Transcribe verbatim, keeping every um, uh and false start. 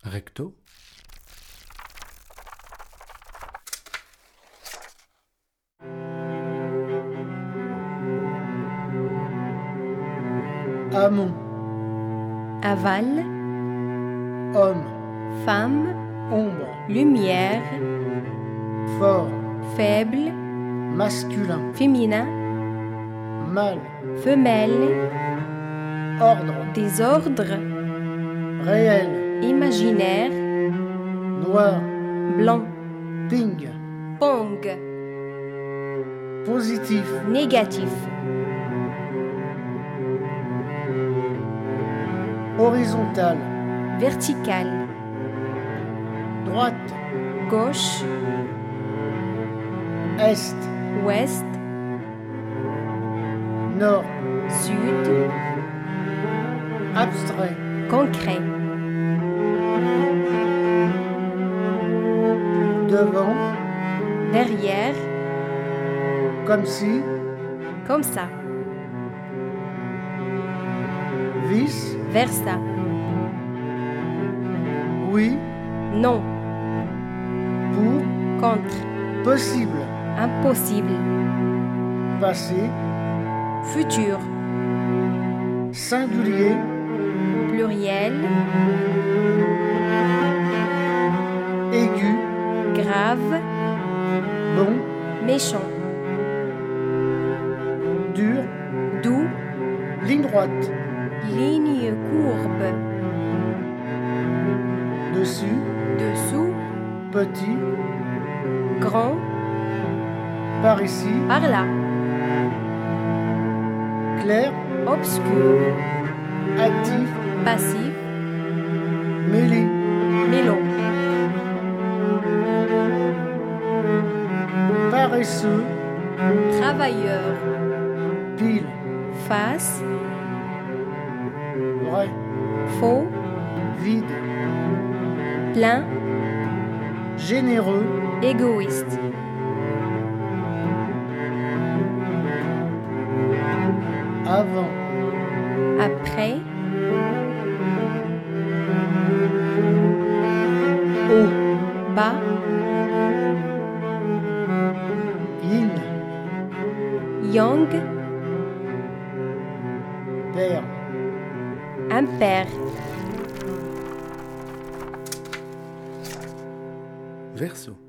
Recto. Amont. Aval, Homme. femme, Ombre. lumière, Fort. faible, Masculin. féminin, Mâle. femelle, Ordre. désordre, Réel. imaginaire, Noir. blanc, Ping. pong, Positif. négatif, Horizontal. vertical, Droite. gauche, Est. ouest, Nord. sud, Abstrait. concret, Devant. derrière, Comme si. comme ça, Vice. versa, Oui. non, Pour. contre, Possible. impossible, Passé. futur, Singulier. pluriel, Aigu. grave, Bon. méchant, Dur. doux, Ligne droite. ligne courbe, Dessus. dessous, Petit. grand, Par ici. par là, Clair. obscur, Actif. passif, Mêlé. mélo, Paresseux. travailleur, Pile. face, Vrai. faux, Vide. plein, Généreux. égoïste, Avant. après, Haut. bas, Yin. yang, Père. impair, Verso.